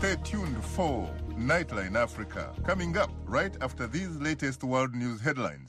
Stay tuned for Nightline Africa, coming up right after these latest world news headlines.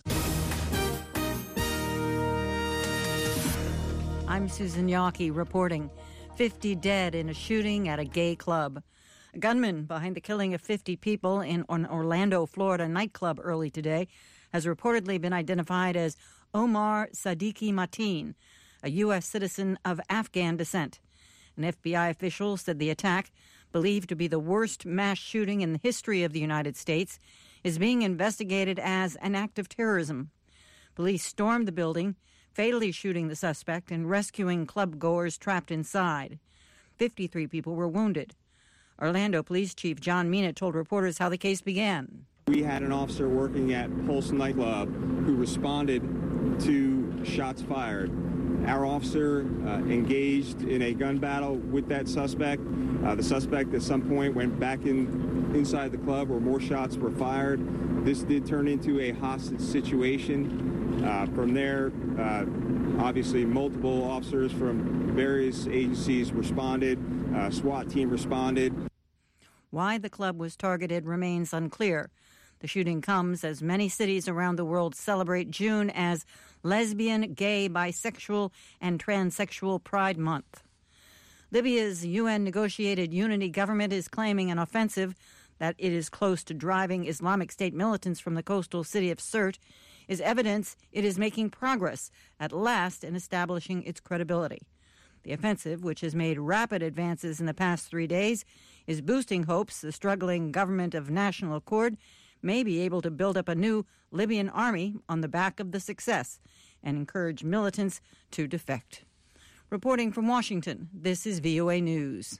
I'm Susan Yockey reporting 50 dead in a shooting at a gay club. A gunman behind the killing of 50 people in an Orlando, Florida nightclub early today has reportedly been identified as Omar Sadiki Mateen, a U.S. citizen of Afghan descent. An FBI official said the attack, believed to be the worst mass shooting in the history of the United States, is being investigated as an act of terrorism. Police stormed the building, fatally shooting the suspect and rescuing club-goers trapped inside. 53 people were wounded. Orlando Police Chief John Mina told reporters how the case began. We had an officer working at Pulse nightclub who responded to shots fired. Our officer engaged in a gun battle with that suspect. The suspect at some point went back inside the club where more shots were fired. This did turn into a hostage situation. From there, obviously multiple officers from various agencies responded. SWAT team responded. Why the club was targeted remains unclear. The shooting comes as many cities around the world celebrate June as Lesbian, Gay, Bisexual, and Transsexual Pride Month. Libya's UN-negotiated unity government is claiming an offensive that it is close to driving Islamic State militants from the coastal city of Sirte is evidence it is making progress at last in establishing its credibility. The offensive, which has made rapid advances in the past 3 days, is boosting hopes the struggling government of national accord may be able to build up a new Libyan army on the back of the success and encourage militants to defect. Reporting from Washington, this is VOA News.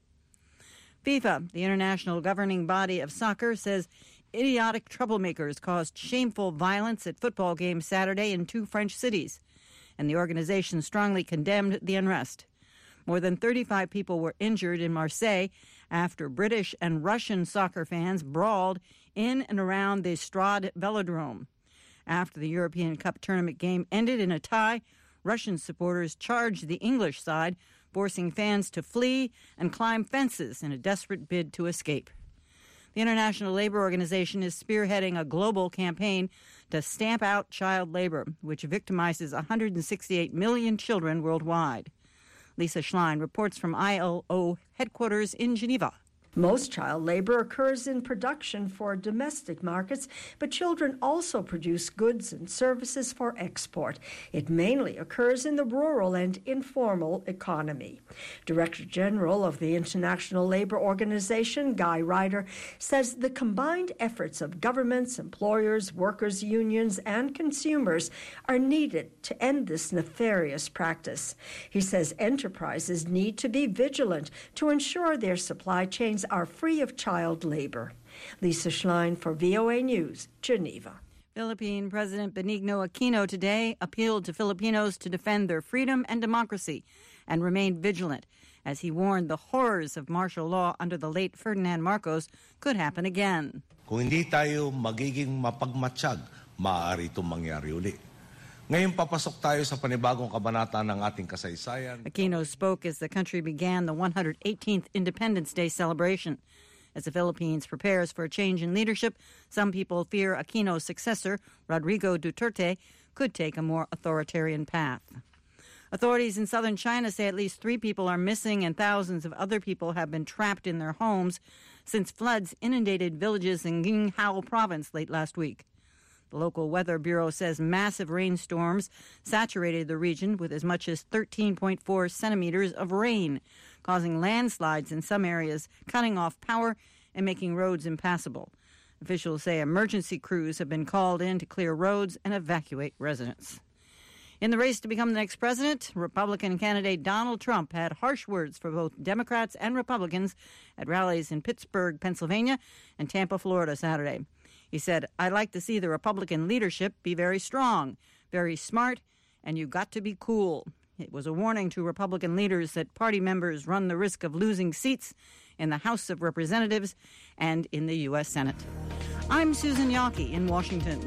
FIFA, the international governing body of soccer, says idiotic troublemakers caused shameful violence at football games Saturday in 2 French cities, and the organization strongly condemned the unrest. More than 35 people were injured in Marseille after British and Russian soccer fans brawled in and around the Stade Velodrome. After the European Cup tournament game ended in a tie, Russian supporters charged the English side, forcing fans to flee and climb fences in a desperate bid to escape. The International Labor Organization is spearheading a global campaign to stamp out child labor, which victimizes 168 million children worldwide. Lisa Schlein reports from ILO headquarters in Geneva. Most child labor occurs in production for domestic markets, but children also produce goods and services for export. It mainly occurs in the rural and informal economy. Director General of the International Labor Organization, Guy Ryder, says the combined efforts of governments, employers, workers' unions, and consumers are needed to end this nefarious practice. He says enterprises need to be vigilant to ensure their supply chains are free of child labor. Lisa Schlein for VOA News, Geneva. Philippine President Benigno Aquino today appealed to Filipinos to defend their freedom and democracy and remain vigilant, as he warned the horrors of martial law under the late Ferdinand Marcos could happen again. Kung hindi tayo magiging mapagmatsyag, maaari itong mangyari uli. Ngayon papasok tayo sa panibagong kabanata ng ating kasaysayan. Aquino spoke as the country began the 118th Independence Day celebration. As the Philippines prepares for a change in leadership, some people fear Aquino's successor, Rodrigo Duterte, could take a more authoritarian path. Authorities in southern China say at least 3 people are missing and thousands of other people have been trapped in their homes since floods inundated villages in Qinghai province late last week. The local weather bureau says massive rainstorms saturated the region with as much as 13.4 centimeters of rain, causing landslides in some areas, cutting off power and making roads impassable. Officials say emergency crews have been called in to clear roads and evacuate residents. In the race to become the next president, Republican candidate Donald Trump had harsh words for both Democrats and Republicans at rallies in Pittsburgh, Pennsylvania, and Tampa, Florida, Saturday. He said, "I'd like to see the Republican leadership be very strong, very smart, and you got to be cool." It was a warning to Republican leaders that party members run the risk of losing seats in the House of Representatives and in the U.S. Senate. I'm Susan Yockey in Washington.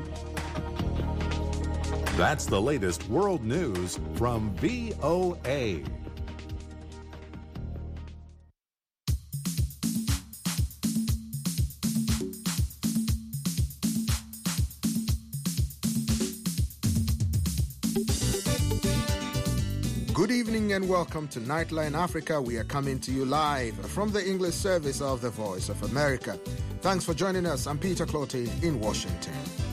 That's the latest world news from VOA. Good evening and welcome to Nightline Africa. We are coming to you live from the English service of the Voice of America. Thanks for joining us. I'm Peter Clottey in Washington.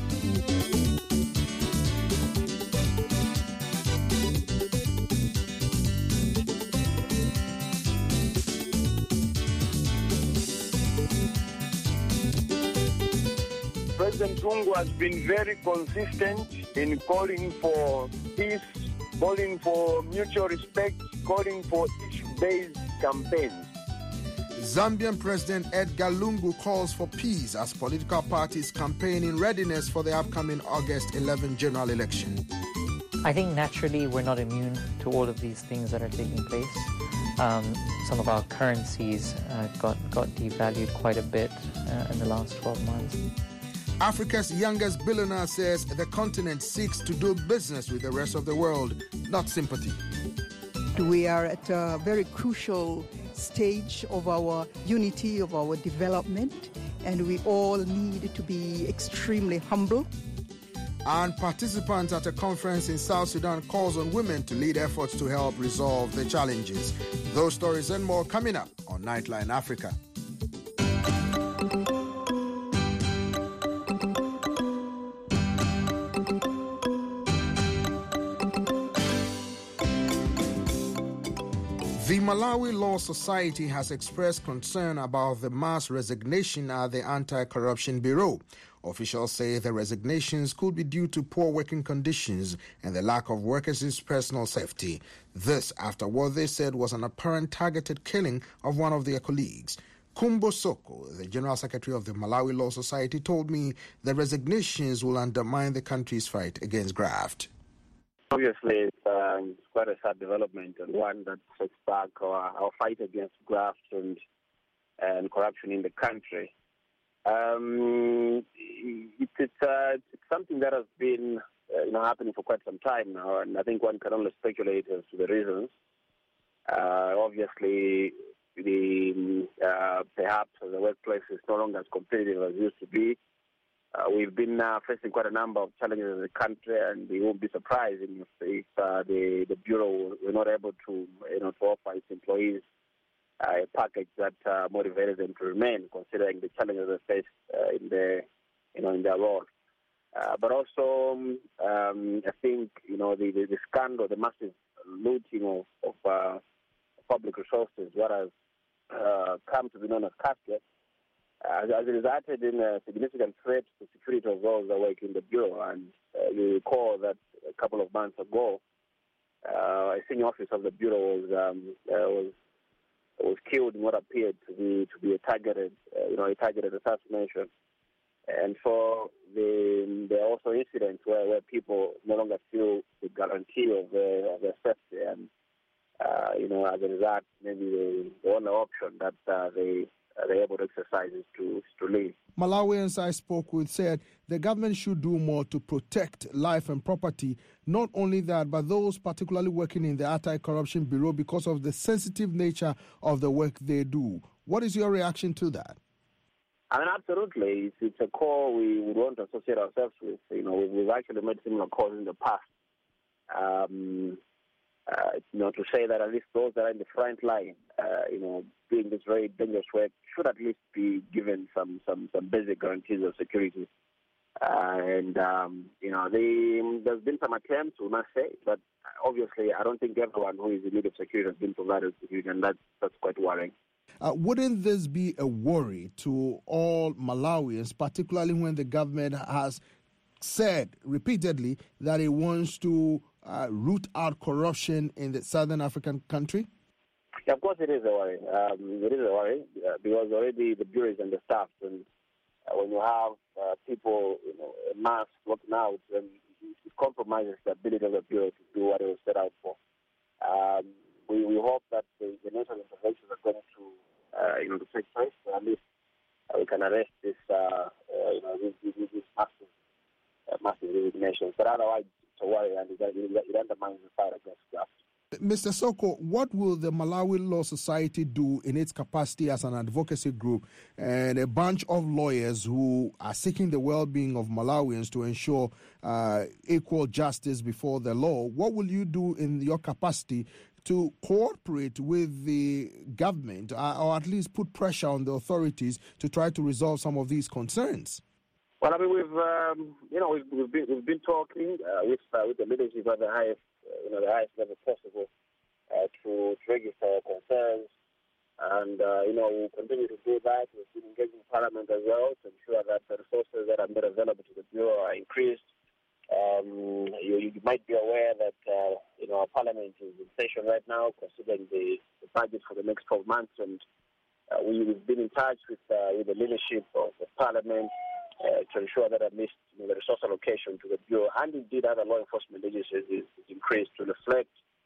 President Lungu has been very consistent in calling for peace, calling for mutual respect, calling for issue-based campaigns. Zambian President Edgar Lungu calls for peace as political parties campaign in readiness for the upcoming August 11 general election. I think naturally we're not immune to all of these things that are taking place. Some of our currencies got devalued quite a bit in the last 12 months. Africa's youngest billionaire says the continent seeks to do business with the rest of the world, not sympathy. We are at a very crucial stage of our unity, of our development, and we all need to be extremely humble. And participants at a conference in South Sudan calls on women to lead efforts to help resolve the challenges. Those stories and more coming up on Nightline Africa. The Malawi Law Society has expressed concern about the mass resignation at the Anti-Corruption Bureau. Officials say the resignations could be due to poor working conditions and the lack of workers' personal safety. This after what they said was an apparent targeted killing of one of their colleagues. Kumbo Soko, the General Secretary of the Malawi Law Society, told me the resignations will undermine the country's fight against graft. Obviously, it's quite a sad development and one that sets back our fight against graft and corruption in the country. It's something that has been happening for quite some time now, and I think one can only speculate as to the reasons. Obviously, perhaps the workplace is no longer as competitive as it used to be. We've been facing quite a number of challenges in the country, and it won't be surprising if the Bureau were not able to offer its employees a package that motivated them to remain, considering the challenges they faced in their role. But also, I think the scandal, the massive looting of public resources, what has come to be known as casket, has resulted in a significant threat to security of those that work in the Bureau. And you recall that a couple of months ago, a senior officer of the Bureau was killed in what appeared to be a targeted assassination. And so there are also incidents where people no longer feel the guarantee of their safety, and as a result, maybe the only option that they're able to exercise is to leave. Malawians I spoke with said the government should do more to protect life and property. Not only that, but those particularly working in the Anti-Corruption Bureau because of the sensitive nature of the work they do. What is your reaction to that? I mean, absolutely. It's a call we would want to associate ourselves with. We've actually made similar calls in the past. To say that at least those that are in the front line, doing this very dangerous work should at least be given some basic guarantees of security. There's been some attempts, we must say, but obviously I don't think everyone who is in need of security has been provided security, and that's quite worrying. Wouldn't this be a worry to all Malawians, particularly when the government has said repeatedly that it wants to root out corruption in the southern African country? Yeah, of course it is a worry. It is a worry because already the Bureau is understaffed, and when you have people, en masse working out, then it compromises the ability of the Bureau to do what it was set out for. We hope that the national interventions are going to take place, so at least we can arrest this massive resignations. But otherwise, it's a worry, and it undermines the fight against graft. Mr. Soko, what will the Malawi Law Society do in its capacity as an advocacy group and a bunch of lawyers who are seeking the well-being of Malawians to ensure equal justice before the law? What will you do in your capacity to cooperate with the government or at least put pressure on the authorities to try to resolve some of these concerns? Well, I mean, we've been talking with the leadership at the highest level possible to register our concerns, and we'll continue to do that. We've been engaging Parliament as well to ensure that the resources that are made available to the Bureau are increased. You might be aware that our Parliament is in session right now, considering the budget for the next 12 months, and we've been in touch with the leadership of the Parliament to ensure that at least the resource allocation to the Bureau and indeed other law enforcement agencies is increased to reflect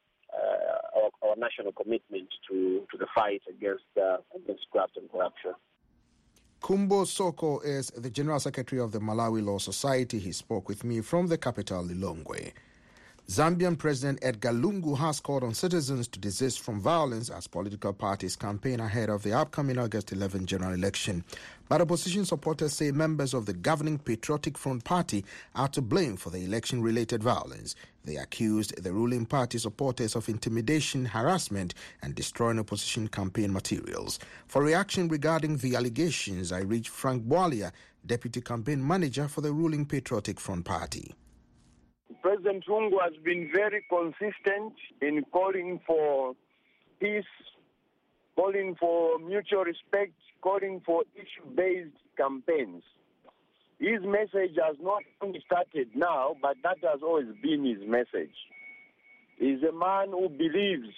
our national commitment to the fight against graft and corruption. Kumbo Soko is the General Secretary of the Malawi Law Society. He spoke with me from the capital, Lilongwe. Zambian President Edgar Lungu has called on citizens to desist from violence as political parties campaign ahead of the upcoming August 11 general election. But opposition supporters say members of the governing Patriotic Front Party are to blame for the election-related violence. They accused the ruling party supporters of intimidation, harassment, and destroying opposition campaign materials. For reaction regarding the allegations, I reached Frank Bwalia, Deputy Campaign Manager for the ruling Patriotic Front Party. President Lungu has been very consistent in calling for peace, calling for mutual respect, calling for issue-based campaigns. His message has not only started now, but that has always been his message. He's a man who believes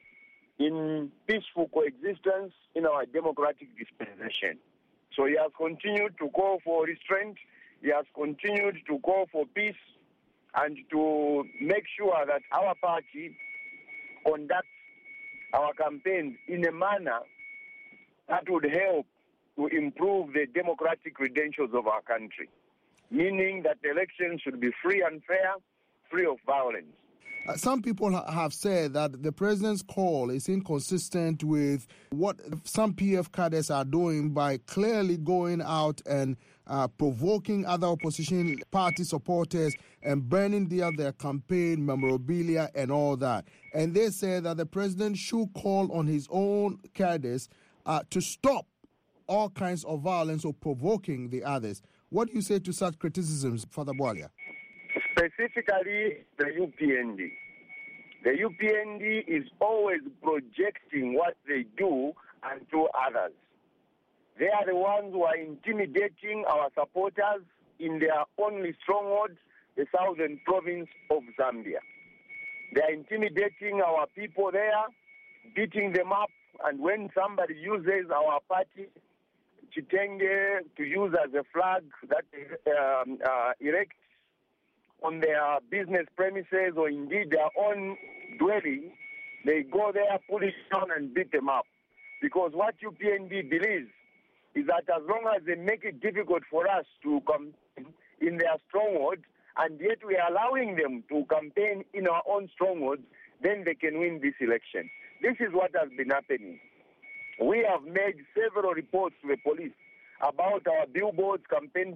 in peaceful coexistence in our democratic dispensation. So he has continued to call for restraint, he has continued to call for peace, and to make sure that our party conducts our campaigns in a manner that would help to improve the democratic credentials of our country, meaning that the elections should be free and fair, free of violence. Some people have said that the president's call is inconsistent with what some PF cadres are doing by clearly going out and provoking other opposition party supporters and burning their campaign memorabilia and all that. And they say that the president should call on his own cadres to stop all kinds of violence or provoking the others. What do you say to such criticisms, Father Bwalia? Specifically, the UPND. The UPND is always projecting what they do onto others. They are the ones who are intimidating our supporters in their only stronghold, the southern province of Zambia. They are intimidating our people there, beating them up, and when somebody uses our party, Chitenge, to use as a flag that erects on their business premises or indeed their own dwelling, they go there, pull it down and beat them up. Because what UPND believes is that as long as they make it difficult for us to campaign in their strongholds, and yet we are allowing them to campaign in our own strongholds, then they can win this election. This is what has been happening. We have made several reports to the police about our billboards, campaign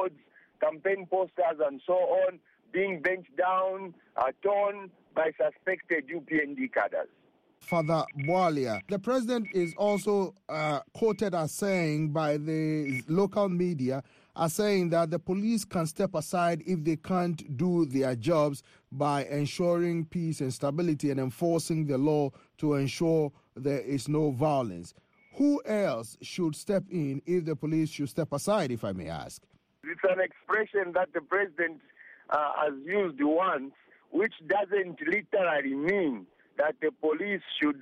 posters, and so on, being bent down, torn by suspected UPND cadres. Father Bwalia, the president is also quoted as saying by the local media, are saying that the police can step aside if they can't do their jobs by ensuring peace and stability and enforcing the law to ensure there is no violence. Who else should step in if the police should step aside, if I may ask? It's an expression that the president has used once, which doesn't literally mean that the police should,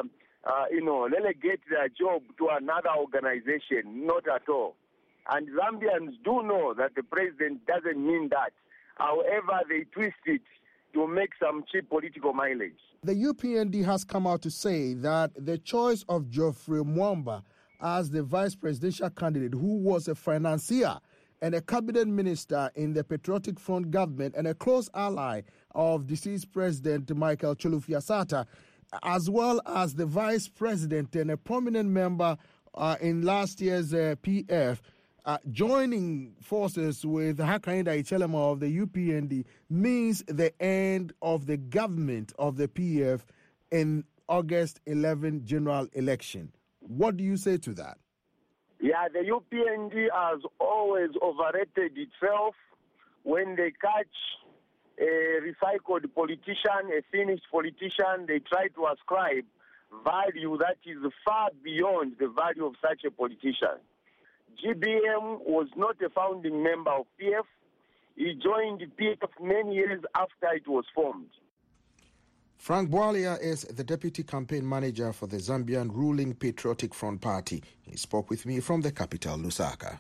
relegate their job to another organization. Not at all. And Zambians do know that the president doesn't mean that. However, they twist it to make some cheap political mileage. The UPND has come out to say that the choice of Geoffrey Mwamba as the vice presidential candidate, who was a financier and a cabinet minister in the Patriotic Front government and a close ally of deceased President Michael Chilufya-Sata, as well as the vice president and a prominent member in last year's PF, joining forces with Hakainde Hichilema of the UPND means the end of the government of the PF in August 11 general election. What do you say to that? Yeah, the UPND has always overrated itself. When they catch a recycled politician, a finished politician, they try to ascribe value that is far beyond the value of such a politician. GBM was not a founding member of PF. He joined PF many years after it was formed. Frank Bwalia is the deputy campaign manager for the Zambian ruling Patriotic Front Party. He spoke with me from the capital, Lusaka.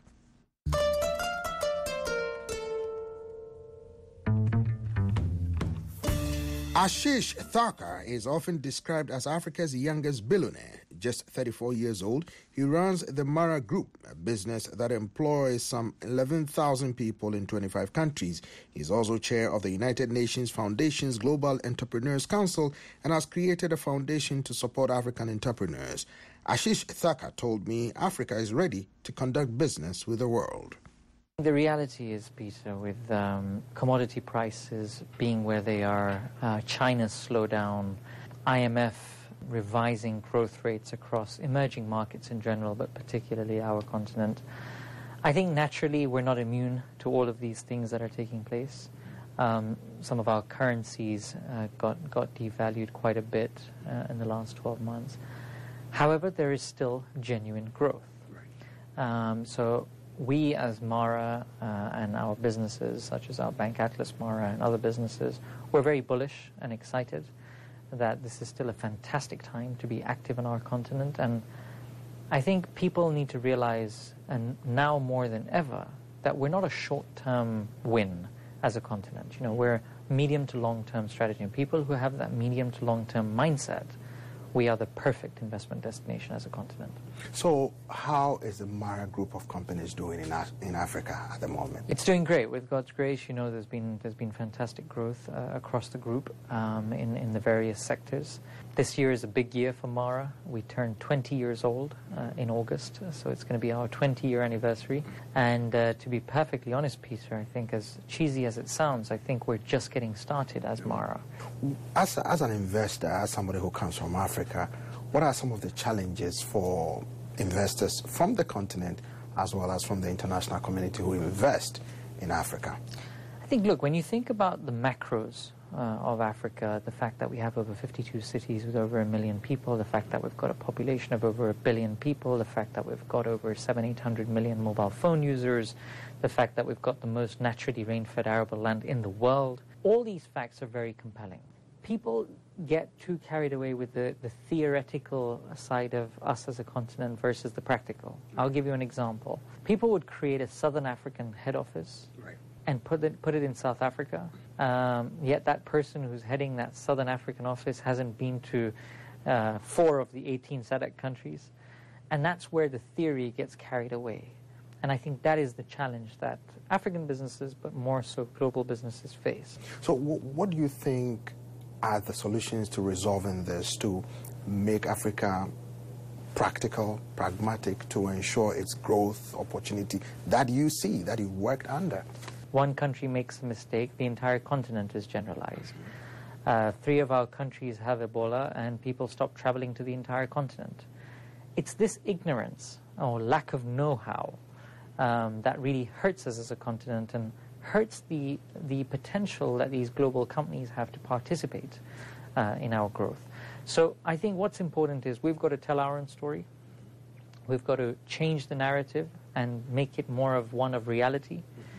Ashish Thakur is often described as Africa's youngest billionaire. Just 34 years old, he runs the Mara Group, a business that employs some 11,000 people in 25 countries. He's also chair of the United Nations Foundation's Global Entrepreneurs Council and has created a foundation to support African entrepreneurs. Ashish Thakur told me Africa is ready to conduct business with the world. The reality is, Peter, with commodity prices being where they are, China's slowdown, IMF revising growth rates across emerging markets in general, but particularly our continent, I think naturally we're not immune to all of these things that are taking place. Some of our currencies got devalued quite a bit in the last 12 months. However, there is still genuine growth. So we as Mara and our businesses, such as our Bank Atlas Mara and other businesses, we're very bullish and excited that this is still a fantastic time to be active on our continent. And I think people need to realize, and now more than ever, that we're not a short-term win as a continent. You know, we're medium to long-term strategy. And people who have that medium to long-term mindset, we are the perfect investment destination as a continent. So how is the Mara Group of companies doing in Africa at the moment? It's doing great. With God's grace, you know, there's been fantastic growth across the group in the various sectors. This year is a big year for Mara. We turned 20 years old in August, so it's going to be our 20-year anniversary. And to be perfectly honest, Peter, I think as cheesy as it sounds, I think we're just getting started as Mara. As an investor, as somebody who comes from Africa, what are some of the challenges for investors from the continent as well as from the international community who invest in Africa? I think, look, when you think about the macros of Africa, the fact that we have over 52 cities with over 1 million people, the fact that we've got a population of over 1 billion people, the fact that we've got over 700-800 million mobile phone users, the fact that we've got the most naturally rain-fed arable land in the world, all these facts are very compelling. People get too carried away with the theoretical side of us as a continent versus the practical. I'll give you an example. People would create a Southern African head office and put it in South Africa, yet that person who's heading that Southern African office hasn't been to 4 of the 18 SADC countries, and that's where the theory gets carried away. And I think that is the challenge that African businesses, but more so global businesses, face. So what do you think are the solutions to resolving this, to make Africa practical, pragmatic, to ensure its growth opportunity that you see, that you worked under? One country makes a mistake, the entire continent is generalized. 3 of our countries have Ebola and people stop traveling to the entire continent. It's this ignorance or lack of know-how that really hurts us as a continent and hurts the potential that these global companies have to participate in our growth. So I think what's important is we've got to tell our own story. We've got to change the narrative and make it more of one of reality.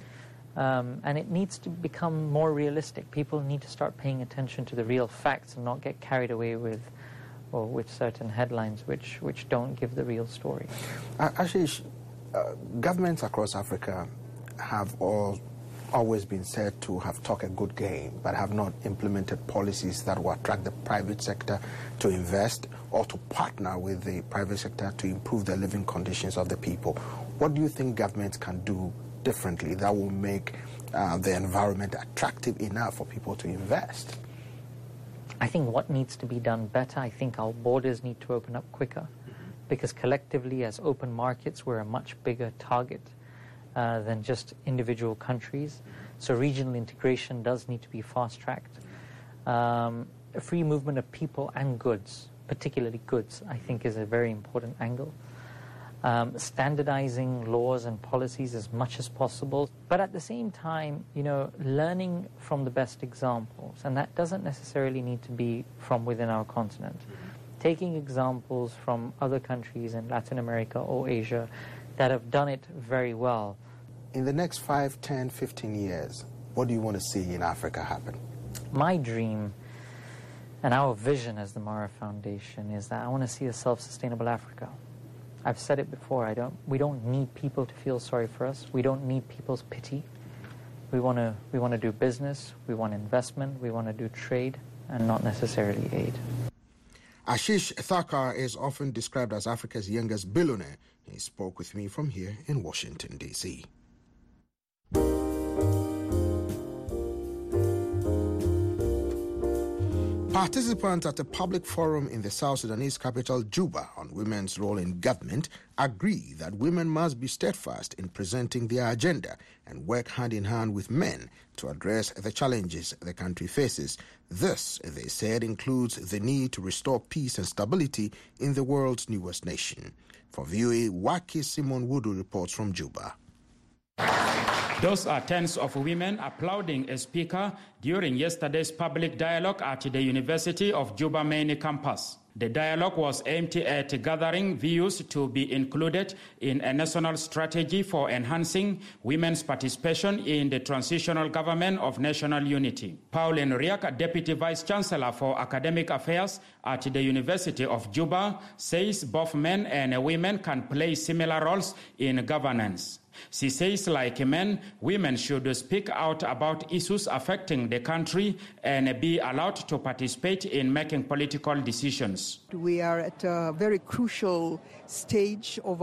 And it needs to become more realistic. People need to start paying attention to the real facts and not get carried away with certain headlines which don't give the real story. Ashish, governments across Africa have always been said to have talked a good game, but have not implemented policies that will attract the private sector to invest or to partner with the private sector to improve the living conditions of the people. What do you think governments can do differently that will make the environment attractive enough for people to invest? I think what needs to be done better, I think our borders need to open up quicker, because collectively as open markets we're a much bigger target than just individual countries. So regional integration does need to be fast-tracked. A free movement of people and goods, particularly goods, I think is a very important angle. Standardizing laws and policies as much as possible, but at the same time, learning from the best examples, and that doesn't necessarily need to be from within our continent. Taking examples from other countries in Latin America or Asia that have done it very well. In the next 5, 10, 15 years, what do you want to see in Africa happen? My dream and our vision as the Mara Foundation is that I want to see a self-sustainable Africa. I've said it before, we don't need people to feel sorry for us. We don't need people's pity. We want to do business, we want investment, we want to do trade, and not necessarily aid. Ashish Thakkar is often described as Africa's youngest billionaire. He spoke with me from here in Washington, D.C. Participants at a public forum in the South Sudanese capital, Juba, on women's role in government agree that women must be steadfast in presenting their agenda and work hand in hand with men to address the challenges the country faces. This, they said, includes the need to restore peace and stability in the world's newest nation. For VOA, Waki Simon Wudu reports from Juba. Those are tens of women applauding a speaker during yesterday's public dialogue at the University of Juba main campus. The dialogue was aimed at gathering views to be included in a national strategy for enhancing women's participation in the transitional government of national unity. Pauline Riak, Deputy Vice Chancellor for Academic Affairs at the University of Juba, says both men and women can play similar roles in governance. She says, like men, women should speak out about issues affecting the country and be allowed to participate in making political decisions. We are at a very crucial stage of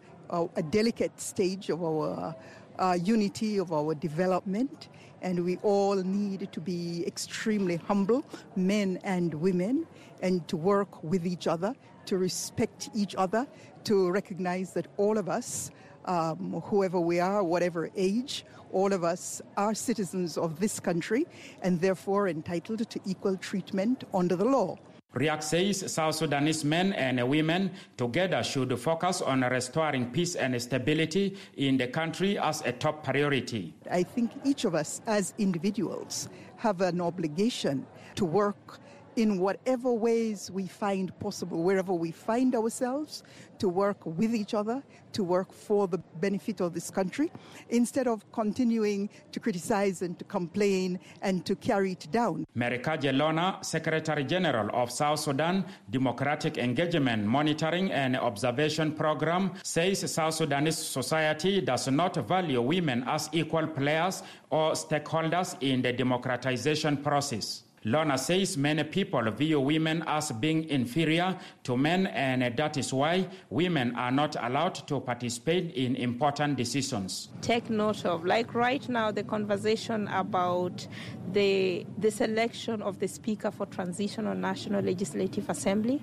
a delicate stage of our unity, of our development, and we all need to be extremely humble, men and women, and to work with each other, to respect each other, to recognize that all of us, whoever we are, whatever age, all of us are citizens of this country and therefore entitled to equal treatment under the law. Riak says South Sudanese men and women together should focus on restoring peace and stability in the country as a top priority. I think each of us as individuals have an obligation to work in whatever ways we find possible, wherever we find ourselves, to work with each other, to work for the benefit of this country, instead of continuing to criticize and to complain and to carry it down. Merika Jelona, Secretary General of South Sudan Democratic Engagement Monitoring and Observation Program, says South Sudanese society does not value women as equal players or stakeholders in the democratization process. Lona says many people view women as being inferior to men, and that is why women are not allowed to participate in important decisions. Take note of, like right now, the conversation about the selection of the Speaker for Transitional National Legislative Assembly.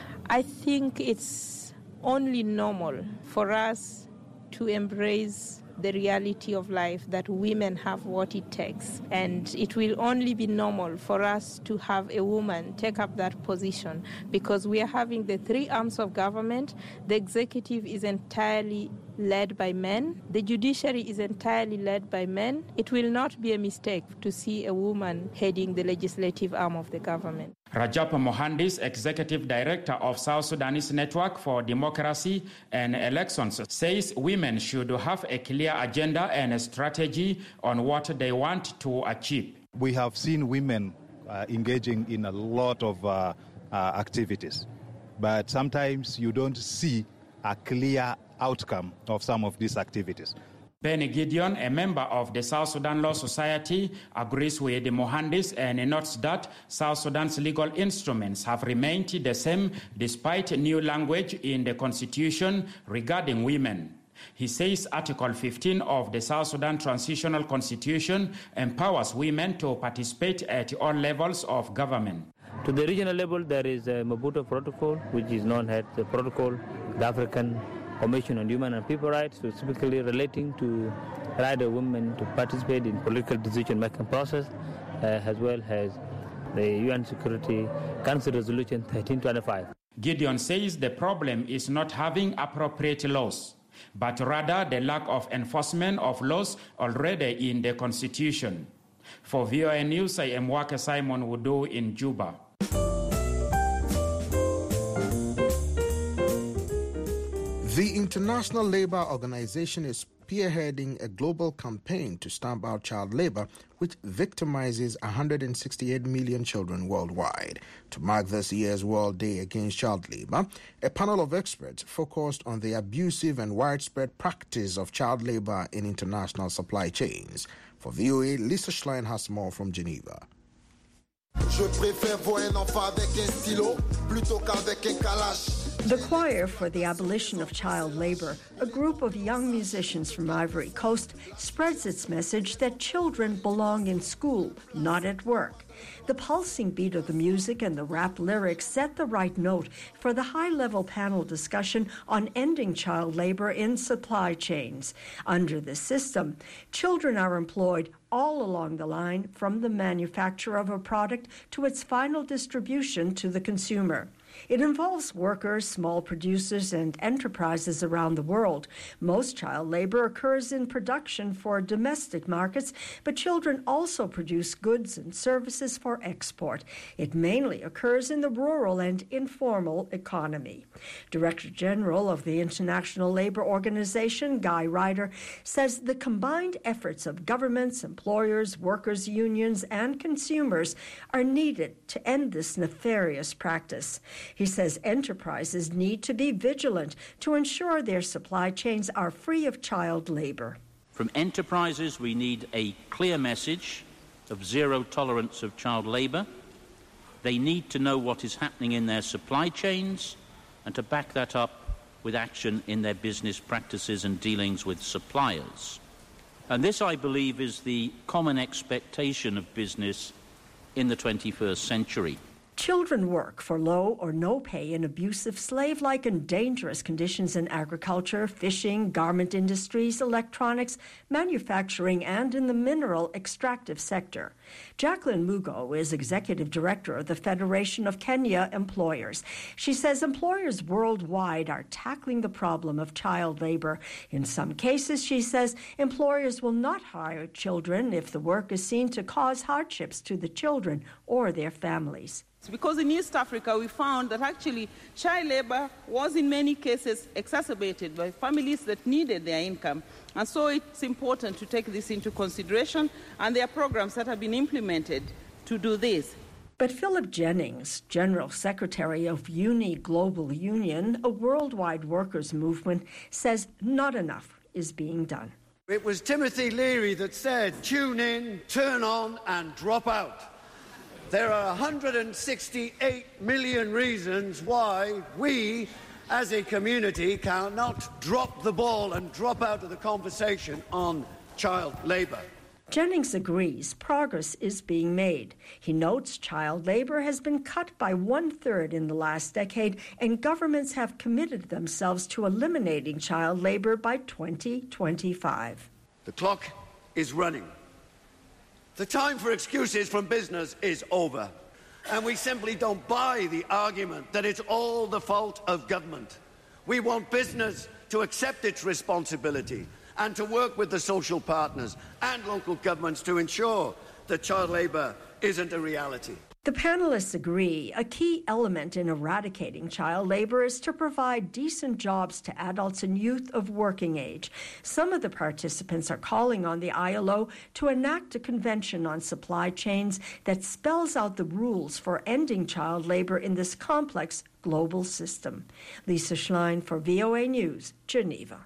I think it's only normal for us to embrace the reality of life, that women have what it takes. And it will only be normal for us to have a woman take up that position, because we are having the three arms of government. The executive is entirely led by men. The judiciary is entirely led by men. It will not be a mistake to see a woman heading the legislative arm of the government. Rajab Mohandis, Executive Director of South Sudanese Network for Democracy and Elections, says women should have a clear agenda and a strategy on what they want to achieve. We have seen women engaging in a lot of activities, but sometimes you don't see a clear outcome of some of these activities. Benny Gideon, a member of the South Sudan Law Society, agrees with the Mohandis and notes that South Sudan's legal instruments have remained the same despite new language in the constitution regarding women. He says Article 15 of the South Sudan Transitional Constitution empowers women to participate at all levels of government. To the regional level, there is a Maputo Protocol, which is known as the Protocol, the African Commission on Human and People Rights, specifically relating to right of women to participate in political decision-making process, as well as the UN Security Council Resolution 1325. Gideon says the problem is not having appropriate laws, but rather the lack of enforcement of laws already in the Constitution. For VOA News, I am Waka Simon Wudu in Juba. The International Labour Organization is spearheading a global campaign to stamp out child labor, which victimizes 168 million children worldwide. To mark this year's World Day Against Child Labor, a panel of experts focused on the abusive and widespread practice of child labor in international supply chains. For VOA, Lisa Schlein has more from Geneva. The Choir for the Abolition of Child Labor, a group of young musicians from Ivory Coast, spreads its message that children belong in school, not at work. The pulsing beat of the music and the rap lyrics set the right note for the high-level panel discussion on ending child labor in supply chains. Under this system, children are employed all along the line from the manufacture of a product to its final distribution to the consumer. It involves workers, small producers, and enterprises around the world. Most child labor occurs in production for domestic markets, but children also produce goods and services for export. It mainly occurs in the rural and informal economy. Director General of the International Labour Organization, Guy Ryder, says the combined efforts of governments, employers, workers' unions, and consumers are needed to end this nefarious practice. He says enterprises need to be vigilant to ensure their supply chains are free of child labor. From enterprises, we need a clear message of zero tolerance of child labor. They need to know what is happening in their supply chains and to back that up with action in their business practices and dealings with suppliers. And this, I believe, is the common expectation of business in the 21st century. Children work for low or no pay in abusive, slave-like and dangerous conditions in agriculture, fishing, garment industries, electronics, manufacturing, and in the mineral extractive sector. Jacqueline Mugo is executive director of the Federation of Kenya Employers. She says employers worldwide are tackling the problem of child labor. In some cases, she says, employers will not hire children if the work is seen to cause hardships to the children or their families. Because in East Africa, we found that actually child labor was in many cases exacerbated by families that needed their income. And so it's important to take this into consideration, and there are programs that have been implemented to do this. But Philip Jennings, General Secretary of Uni Global Union, a worldwide workers' movement, says not enough is being done. It was Timothy Leary that said, tune in, turn on, and drop out. There are 168 million reasons why we, as a community, cannot drop the ball and drop out of the conversation on child labour. Jennings agrees progress is being made. He notes child labor has been cut by 1/3 in the last decade, and governments have committed themselves to eliminating child labor by 2025. The clock is running. The time for excuses from business is over, and we simply don't buy the argument that it's all the fault of government. We want business to accept its responsibility and to work with the social partners and local governments to ensure that child labour isn't a reality. The panelists agree a key element in eradicating child labor is to provide decent jobs to adults and youth of working age. Some of the participants are calling on the ILO to enact a convention on supply chains that spells out the rules for ending child labor in this complex global system. Lisa Schlein for VOA News, Geneva.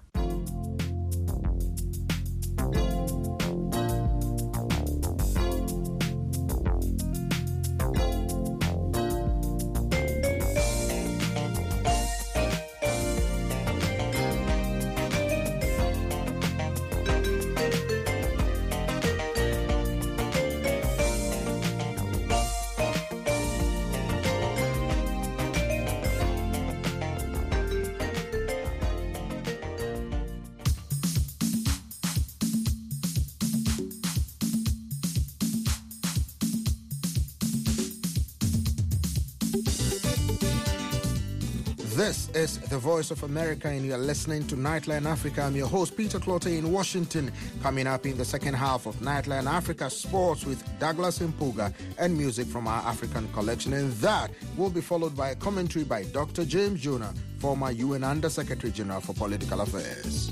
This is the Voice of America, and you're listening to Nightline Africa. I'm your host, Peter Clotte in Washington. Coming up in the second half of Nightline Africa, sports with Douglas Mpuga and music from our African collection. And that will be followed by a commentary by Dr. James Jonah, former UN Under-Secretary General for Political Affairs.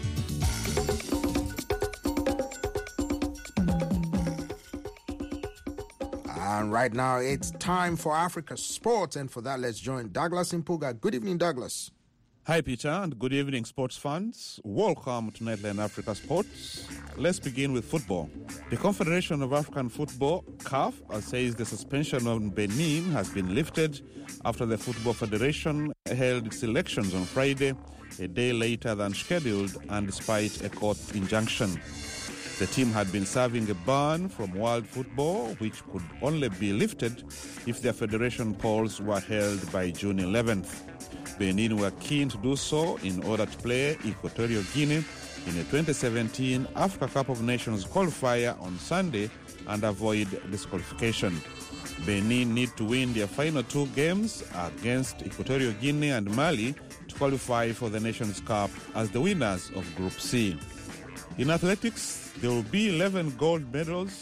And right now, it's time for Africa Sports. And for that, let's join Douglas Mpuga. Good evening, Douglas. Hi, Peter, and good evening, sports fans. Welcome to Nightline Africa Sports. Let's begin with football. The Confederation of African Football, CAF, says the suspension on Benin has been lifted after the Football Federation held its elections on Friday, a day later than scheduled, and despite a court injunction. The team had been serving a ban from world football, which could only be lifted if their federation polls were held by June 11th. Benin were keen to do so in order to play Equatorial Guinea in a 2017 Africa Cup of Nations qualifier on Sunday and avoid disqualification. Benin need to win their final two games against Equatorial Guinea and Mali to qualify for the Nations Cup as the winners of Group C. In athletics, there will be 11 gold medals,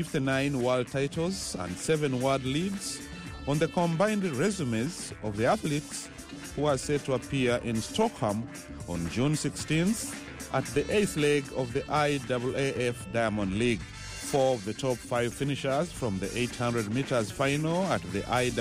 59 world titles, and 7 world leads on the combined resumes of the athletes who are set to appear in Stockholm on June 16th at the 8th leg of the IAAF Diamond League. 4 of the top 5 finishers from the 800 meters final at the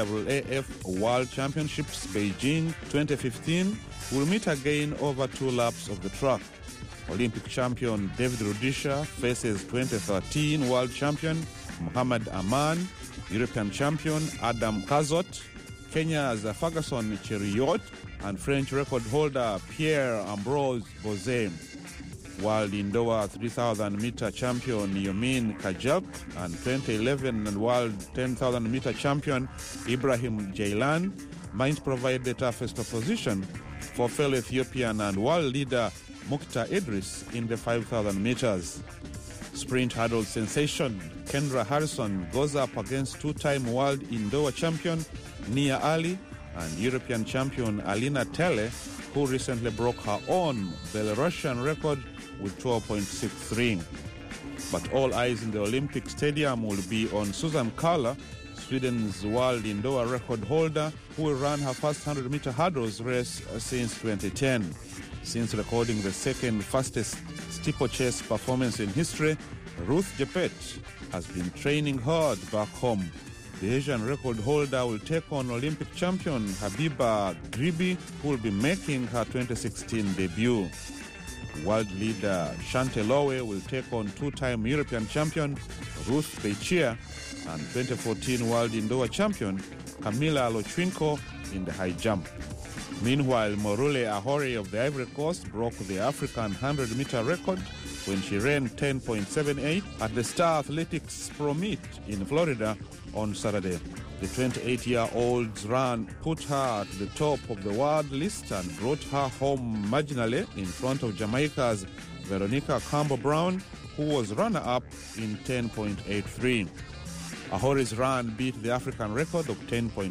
IAAF World Championships Beijing 2015 will meet again over 2 laps of the track. Olympic champion David Rudisha faces 2013 world champion Muhammad Aman, European champion Adam Kazot, Kenya's Ferguson Cheriot, and French record holder Pierre-Ambroise Bozet. World indoor 3,000-meter champion Yomin Kajak and 2011 and world 10,000-meter champion Ibrahim Jailan might provide the toughest opposition for fellow Ethiopian and world leader Mukhtar Idris in the 5,000 meters. Sprint hurdle sensation Kendra Harrison goes up against 2-time world indoor champion Nia Ali and European champion Alina Tele, who recently broke her own Belarusian record with 12.63. But all eyes in the Olympic Stadium will be on Susan Kalla, Sweden's world indoor record holder, who will run her first 100-meter hurdles race since 2010. Since recording the second fastest steeplechase performance in history, Ruth Jepet has been training hard back home. The Asian record holder will take on Olympic champion Habiba Gribi, who will be making her 2016 debut. World leader Shante Lowe will take on 2-time European champion Ruth Beichia and 2014 world indoor champion Camila Lochwinko in the high jump. Meanwhile, Morule Ahore of the Ivory Coast broke the African 100-meter record when she ran 10.78 at the Star Athletics Pro Meet in Florida on Saturday. The 28-year-old's run put her at the top of the world list and brought her home marginally in front of Jamaica's Veronica Campbell-Brown, who was runner-up in 10.83. Ahore's run beat the African record of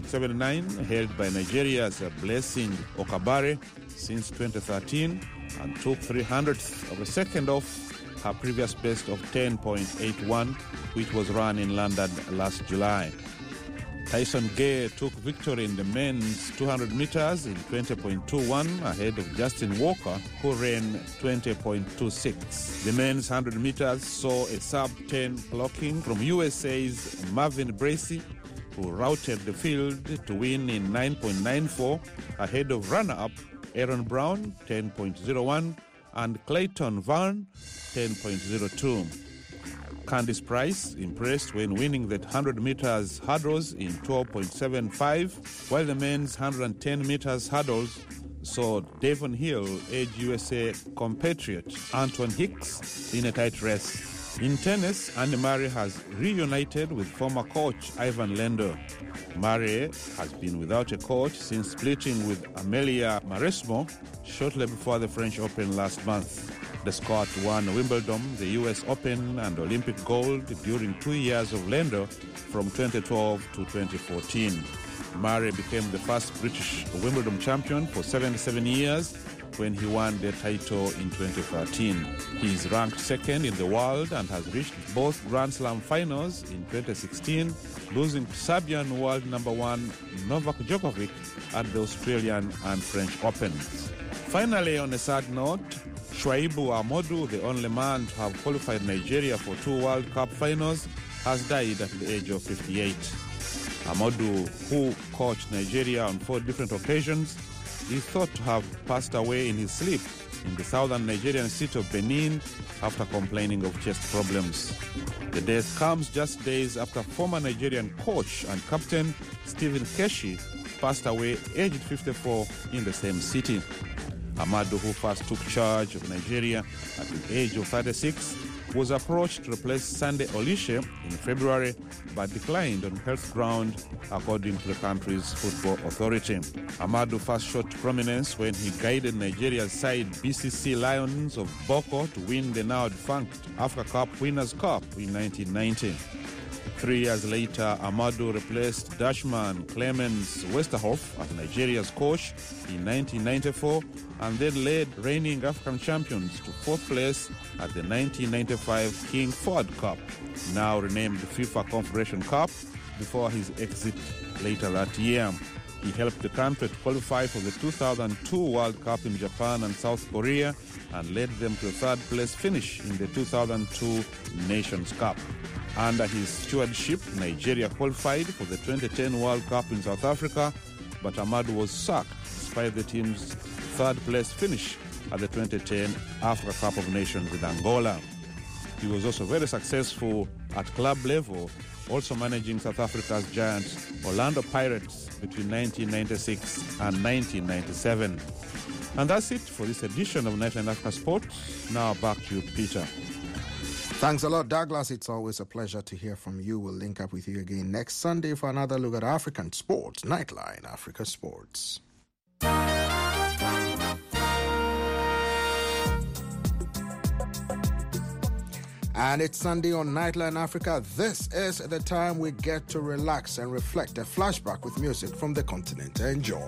10.79 held by Nigeria's Blessing Okabare since 2013 and took 300th of a second off her previous best of 10.81, which was run in London last July. Tyson Gay took victory in the men's 200 meters in 20.21 ahead of Justin Walker, who ran 20.26. The men's 100 meters saw a sub-10 clocking from USA's Marvin Bracey, who routed the field to win in 9.94 ahead of runner-up Aaron Brown, 10.01, and Clayton Vaughn, 10.02. Candice Price impressed when winning the 100 meters hurdles in 12.75, while the men's 110 meters hurdles saw Devon Hill edge USA compatriot Antoine Hicks in a tight race. In tennis, Andy Murray has reunited with former coach Ivan Lendl. Murray has been without a coach since splitting with Amelia Mauresmo shortly before the French Open last month. The Scot won Wimbledon, the US Open, and Olympic gold during 2 years of Lendl from 2012 to 2014. Murray became the first British Wimbledon champion for 77 years when he won the title in 2013. He is ranked second in the world and has reached both Grand Slam finals in 2016, losing to Serbian world number one Novak Djokovic at the Australian and French Opens. Finally, on a sad note, Shuaibu Amodu, the only man to have qualified Nigeria for 2 World Cup finals, has died at the age of 58. Amodu, who coached Nigeria on 4 different occasions, is thought to have passed away in his sleep in the southern Nigerian city of Benin after complaining of chest problems. The death comes just days after former Nigerian coach and captain Stephen Keshi passed away aged 54 in the same city. Amadou, who first took charge of Nigeria at the age of 36, was approached to replace Sunday Olishe in February but declined on health ground, according to the country's football authority. Amadou first shot to prominence when he guided Nigeria's side BCC Lions of Boko to win the now defunct Africa Cup Winners' Cup in 1990. 3 years later, Amadou replaced Dutchman Clemens Westerhoff as Nigeria's coach in 1994 and then led reigning African champions to 4th place at the 1995 King Fahd Cup, now renamed the FIFA Confederation Cup, before his exit later that year. He helped the country to qualify for the 2002 World Cup in Japan and South Korea and led them to a 3rd place finish in the 2002 Nations Cup. Under his stewardship, Nigeria qualified for the 2010 World Cup in South Africa, but Amadou was sacked despite the team's 3rd place finish at the 2010 Africa Cup of Nations in Angola. He was also very successful at club level, also managing South Africa's giant Orlando Pirates between 1996 and 1997. And that's it for this edition of Nightline Africa Sports. Now back to you, Peter. Thanks a lot, Douglas. It's always a pleasure to hear from you. We'll link up with you again next Sunday for another look at African sports. Nightline Africa Sports. And it's Sunday on Nightline Africa. This is the time we get to relax and reflect. A flashback with music from the continent. Enjoy.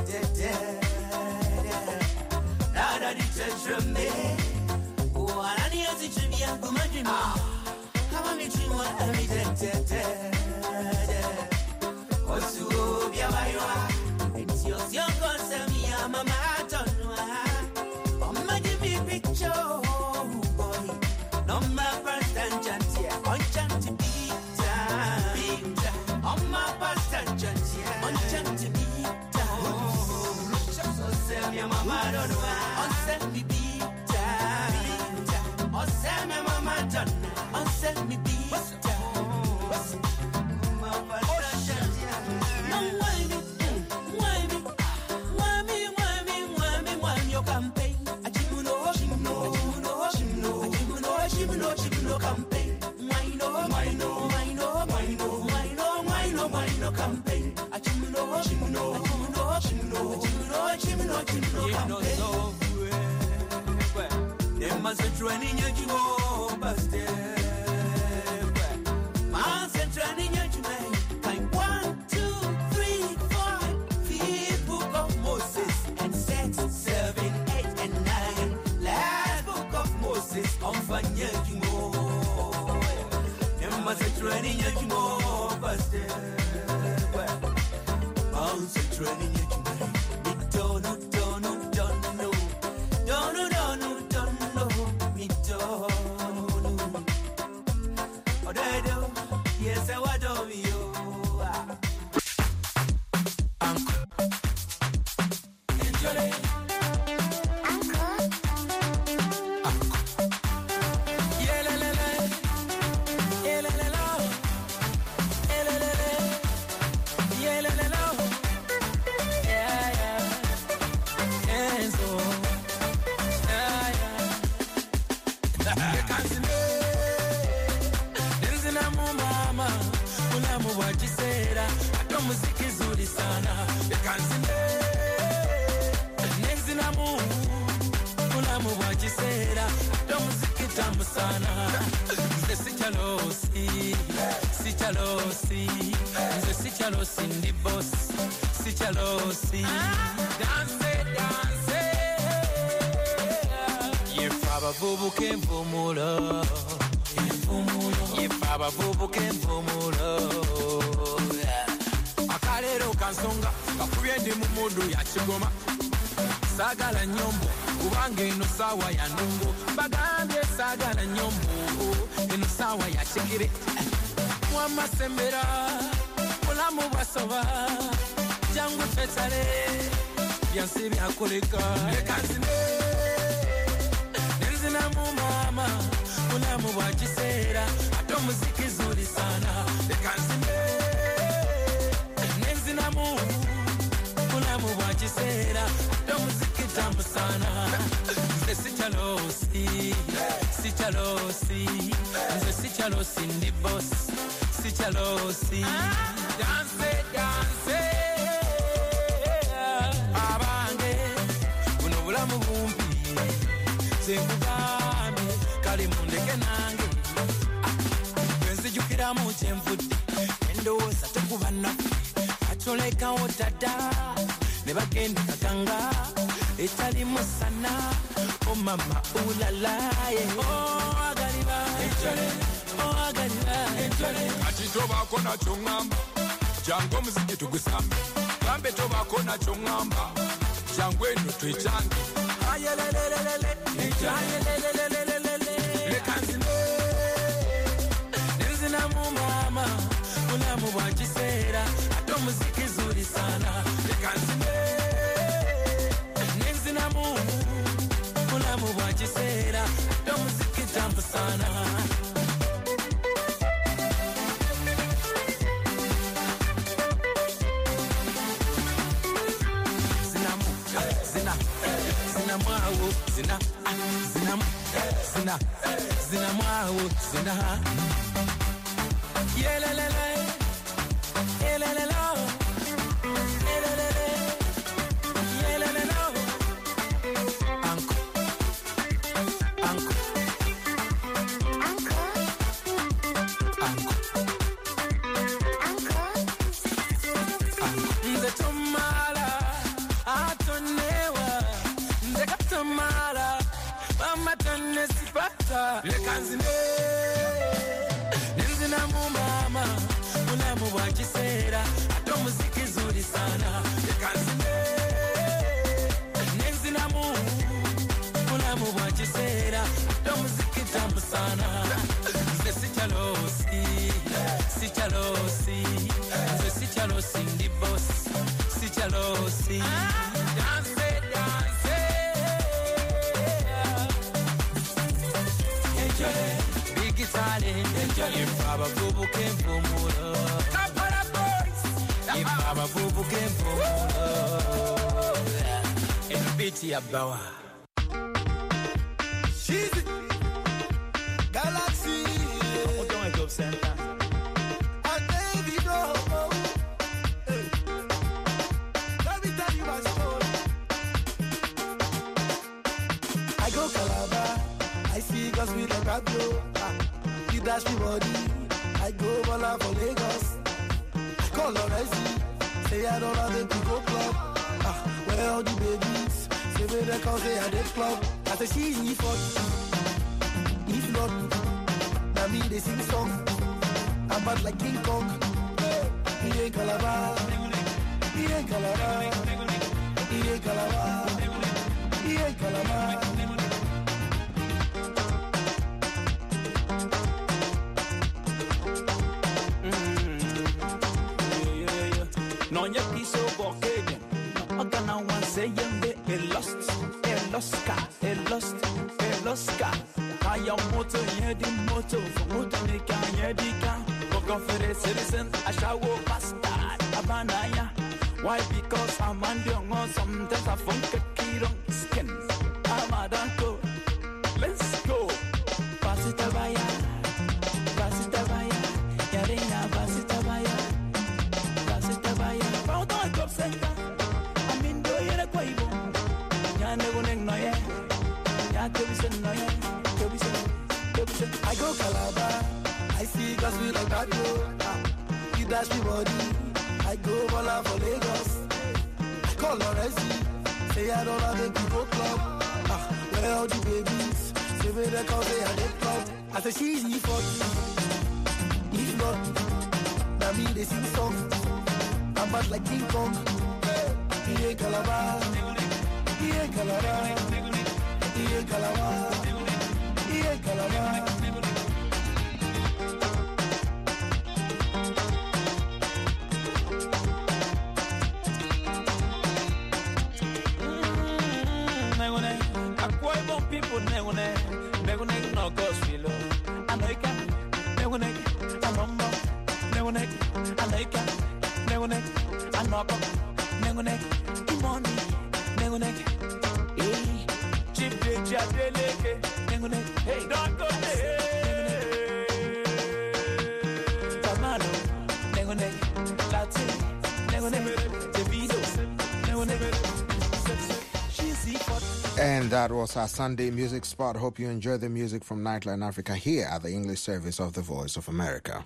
Nada di chachame. Wanani azichibia kumajima. Kama michimwa amitete. Osu bia baywa. Etio sio konsamia mama atonwa. Omajibi picture boy. No my first and chance here. On chance pizza. On my first and chance here. On chance pizza. So say me mama atonwa. On send me pizza. On send me mama atonwa. On send me pizza. Sagala nyombo ubange ino sawa ya nungo bagambye sagala nyombo ino sawa ya chikire mwama sembera mulamu basoba jangu tetale byansi byakoleka lekanzine nenzina mu mama mulamu bwakisera ato muziki zuri sana lekanzine nenzina mu mulamu bwakisera ato muziki tamu sana nze sichalosi nze sichalosi ndi boss sichalosi dance abange buno bulamu bumpi sekugambe kali mundeke nange twenzijukira mu kyenvudde endowooza tekuba naffe atolekawo tata ne bagenda kaganga etali musana o mama ulalaye agaliba kati tobako nakyo ŋŋamba jangu omuziki tugusambe gambe tobako nakyo ŋŋamba jangu eno twekyange leka nzine nenzinamu mama mulamu bwakiseera ate omuziki zuri sana leka nzine nenzinamu mulamu bwakiseera ate omuziki tambu sana zina mwawo zina yelelele yelelelo yelelele yelelelo anko nze tumala wachisera ato muziki zuri sana yekanzime nenzinamu mulamu wachisera ato muziki tamu sana nze sichalosi nze sichalosi ndi boss sichalosi dance enjoy big Italy enjoy Baba Bubu Kempumulo Kapara boys Baba Bubu Kempumulo en biti ya bawa She's Galaxy Oton Job Center with a radio, he dash me body. I go balla for Lagos. I call Loresi, say I don't have to go club. Where all the babies? Say me they call say I did club. I say she's me for if not, now me they sing song. I'm bad like King Kong. He ain't Calabar, he ain't Calabar, he ain't Calabar, he ain't Calabar. No nye piso bokeden Ogana wan say yembe Eloska Kaya moto yedi moto Moto nika yedi ka Boko fere citizen Ashawo bastard Abanaya Why? Because I'm on the on sometimes I funk a kid on skin Amadanko Let's go Pasita baya Yarina pasita baya I go Calabar, I see girls with like that he dash me body. I go balla for Lagos. I call Loresi, say I don't have to go club. Where all the babies? Say me they call say I did club. I say she's me for if not, now me they sing song. I'm bad like King Kong. He ain't Calabar, he ain't Calabar, he ain't Calabar, he ain't Calabar. People negune no gospel. Anoika negune anombo negune anoika negune anoko negune imoni negune chip de jadeleke negune hey don't go tamano negune latin negune devido negune. And that was our Sunday music spot. Hope you enjoy the music from Nightline Africa here at the English service of the Voice of America.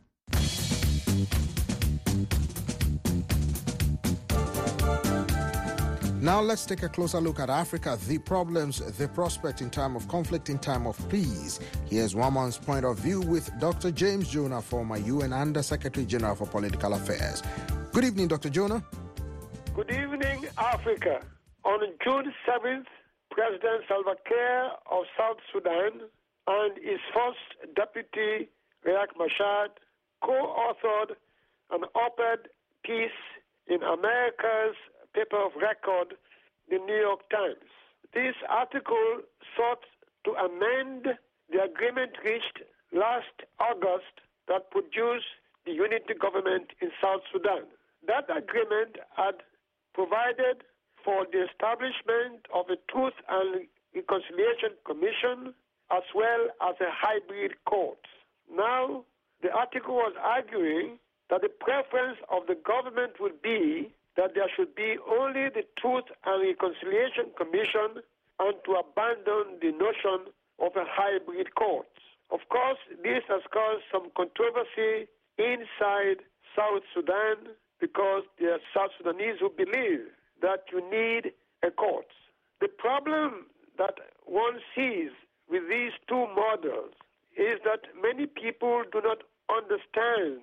Now let's take a closer look at Africa, the problems, the prospect in time of conflict, in time of peace. Here's one man's point of view with Dr. James Jonah, former UN Under Secretary General for Political Affairs. Good evening, Dr. Jonah. Good evening, Africa. On June 7th, President Salva Kiir of South Sudan and his first deputy, Riek Machar, co-authored an op-ed piece in America's paper of record, the New York Times. This article sought to amend the agreement reached last August that produced the unity government in South Sudan. That agreement had provided for the establishment of a Truth and Reconciliation Commission as well as a hybrid court. Now, the article was arguing that the preference of the government would be that there should be only the Truth and Reconciliation Commission and to abandon the notion of a hybrid court. Of course, this has caused some controversy inside South Sudan because there are South Sudanese who believe that you need a court. The problem that one sees with these two models is that many people do not understand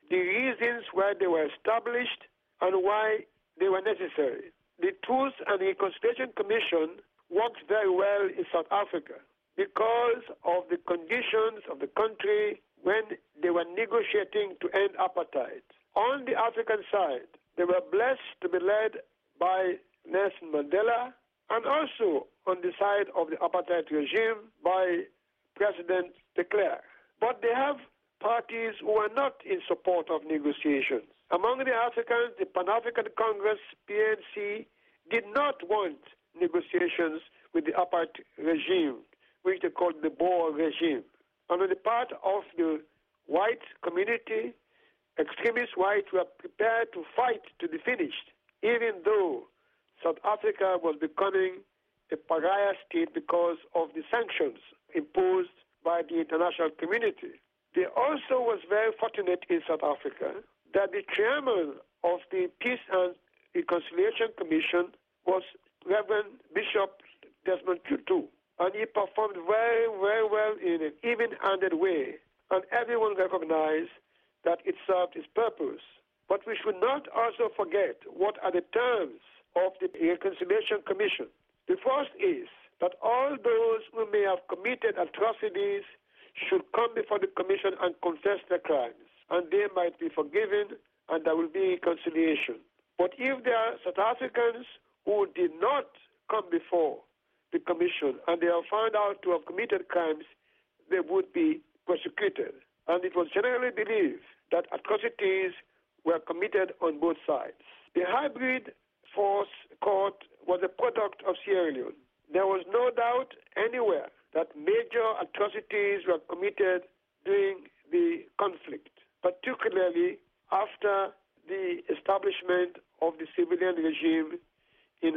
the reasons why they were established and why they were necessary. The Truth and Reconciliation Commission worked very well in South Africa because of the conditions of the country when they were negotiating to end apartheid. On the African side, they were blessed to be led by Nelson Mandela, and also on the side of the apartheid regime by President de Klerk. But they have parties who are not in support of negotiations. Among the Africans, the Pan-African Congress, PNC, did not want negotiations with the apartheid regime, which they called the Boer regime. And on the part of the white community, extremist whites were prepared to fight to the finish, even though South Africa was becoming a pariah state because of the sanctions imposed by the international community. They also was very fortunate in South Africa that the chairman of the Peace and Reconciliation Commission was Reverend Bishop Desmond Tutu, and he performed very, very well in an even-handed way, and everyone recognized that it served its purpose. But we should not also forget what are the terms of the Reconciliation Commission. The first is that all those who may have committed atrocities should come before the Commission and confess their crimes, and they might be forgiven, and there will be reconciliation. But if there are South Africans who did not come before the Commission and they are found out to have committed crimes, they would be prosecuted. And it was generally believed that atrocities were committed on both sides. The hybrid force court was a product of Sierra Leone. There was no doubt anywhere that major atrocities were committed during the conflict, particularly after the establishment of the civilian regime in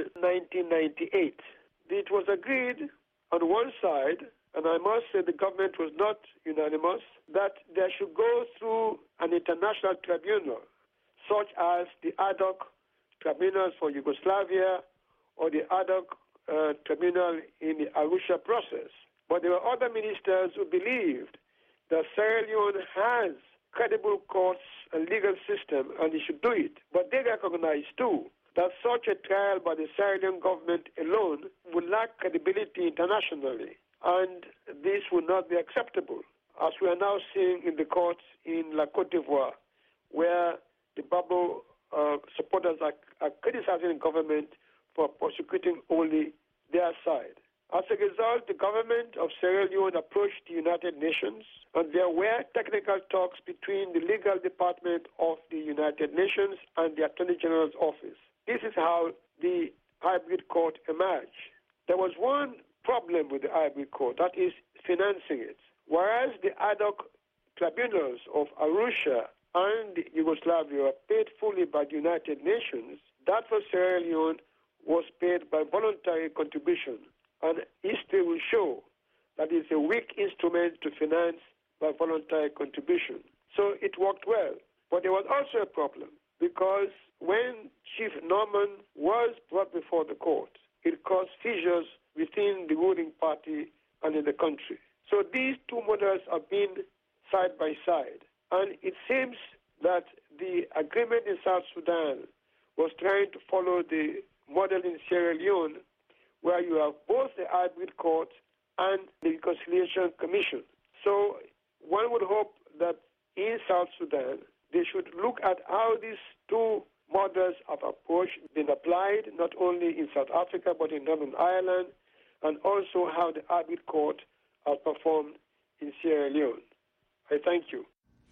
1998. It was agreed on one side, and I must say the government was not unanimous, that there should go through an international tribunal, such as the ad hoc tribunals for Yugoslavia or the ad hoc tribunal in the Arusha process. But there were other ministers who believed that Sierra Leone has credible courts and legal system, and they should do it. But they recognize, too, that such a trial by the Sierra Leone government alone would lack credibility internationally, and this would not be acceptable, as we are now seeing in the courts in La Côte d'Ivoire, where the Gbagbo supporters are criticizing the government for prosecuting only their side. As a result, the government of Sierra Leone approached the United Nations, and there were technical talks between the legal department of the United Nations and the Attorney General's office. This is how the hybrid court emerged. There was one problem with the hybrid court, that is financing it. Whereas the ad hoc tribunals of Arusha and Yugoslavia were paid fully by the United Nations, that for Sierra Leone was paid by voluntary contribution. And history will show that it's a weak instrument to finance by voluntary contribution. So it worked well. But there was also a problem, because when Chief Norman was brought before the court, it caused fissures within the ruling party and in the country. So these two models have been side by side. And it seems that the agreement in South Sudan was trying to follow the model in Sierra Leone, where you have both the hybrid court and the Reconciliation Commission. So one would hope that in South Sudan, they should look at how these two models of approach been applied, not only in South Africa, but in Northern Ireland, and also how the hybrid court has performed in Sierra Leone. I thank you.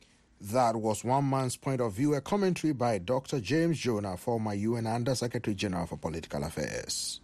That was one man's point of view, a commentary by Dr. James Jonah, former UN Under Secretary General for Political Affairs.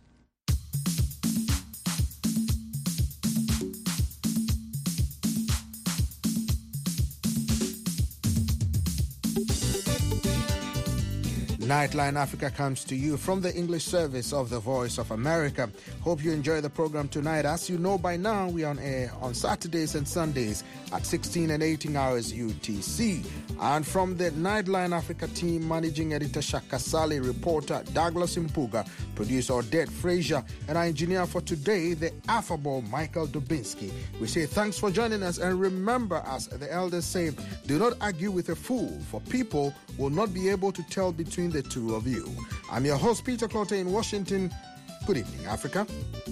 Nightline Africa comes to you from the English service of the Voice of America. Hope you enjoy the program tonight. As you know by now, we are on air on Saturdays and Sundays at 16 and 18 hours UTC. And from the Nightline Africa team, managing editor Shaka Sali, reporter Douglas Mpuga, producer Odette Frazier, and our engineer for today, the affable Michael Dubinsky. We say thanks for joining us, and remember, as the elders say, do not argue with a fool, for people will not be able to tell between the two of you. I'm your host, Peter Clotte in Washington. Good evening, Africa.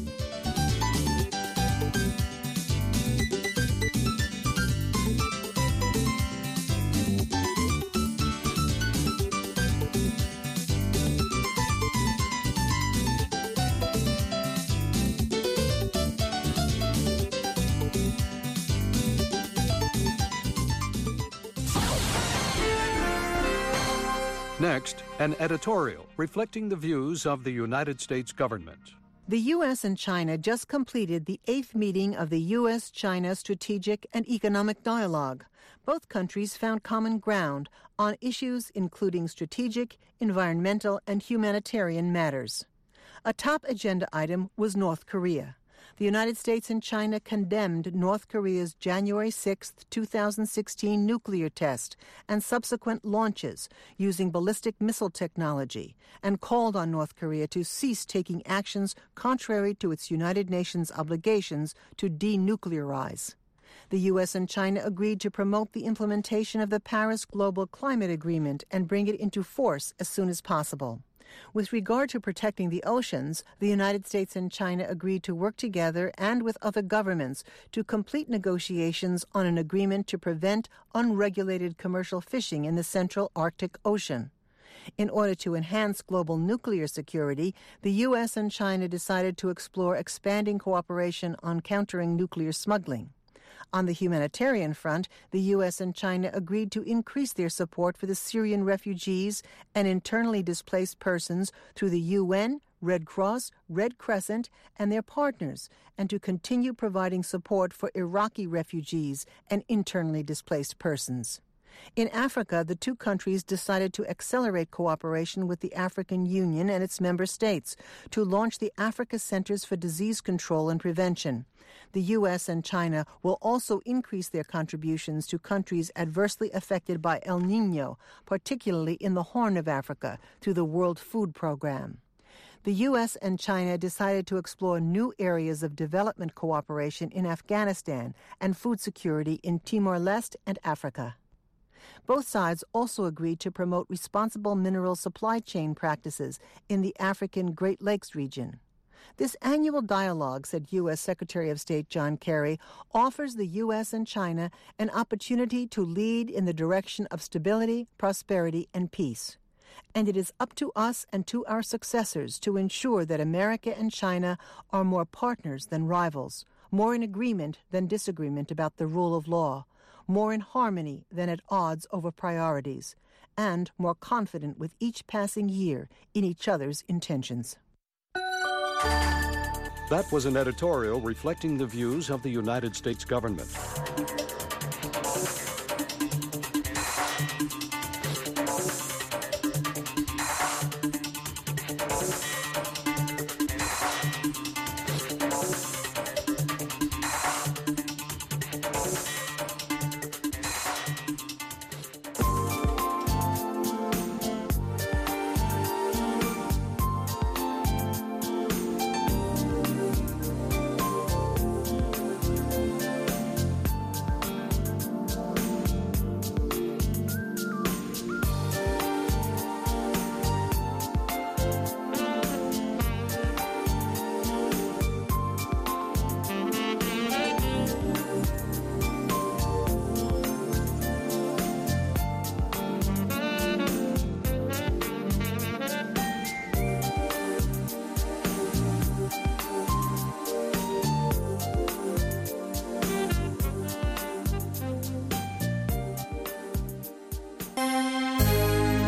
Next, an editorial reflecting the views of the United States government. The U.S. and China just completed the 8th meeting of the U.S.-China Strategic and Economic Dialogue. Both countries found common ground on issues including strategic, environmental, and humanitarian matters. A top agenda item was North Korea. The United States and China condemned North Korea's January 6, 2016 nuclear test and subsequent launches using ballistic missile technology, and called on North Korea to cease taking actions contrary to its United Nations obligations to denuclearize. The U.S. and China agreed to promote the implementation of the Paris Global Climate Agreement and bring it into force as soon as possible. With regard to protecting the oceans, the United States and China agreed to work together and with other governments to complete negotiations on an agreement to prevent unregulated commercial fishing in the Central Arctic Ocean. In order to enhance global nuclear security, the U.S. and China decided to explore expanding cooperation on countering nuclear smuggling. On the humanitarian front, the U.S. and China agreed to increase their support for the Syrian refugees and internally displaced persons through the UN, Red Cross, Red Crescent, and their partners, and to continue providing support for Iraqi refugees and internally displaced persons. In Africa, the two countries decided to accelerate cooperation with the African Union and its member states to launch the Africa Centers for Disease Control and Prevention. The U.S. and China will also increase their contributions to countries adversely affected by El Niño, particularly in the Horn of Africa, through the World Food Program. The U.S. and China decided to explore new areas of development cooperation in Afghanistan and food security in Timor-Leste and Africa. Both sides also agreed to promote responsible mineral supply chain practices in the African Great Lakes region. This annual dialogue, said U.S. Secretary of State John Kerry, offers the U.S. and China an opportunity to lead in the direction of stability, prosperity, and peace. And it is up to us and to our successors to ensure that America and China are more partners than rivals, more in agreement than disagreement about the rule of law, more in harmony than at odds over priorities, and more confident with each passing year in each other's intentions. That was an editorial reflecting the views of the United States government.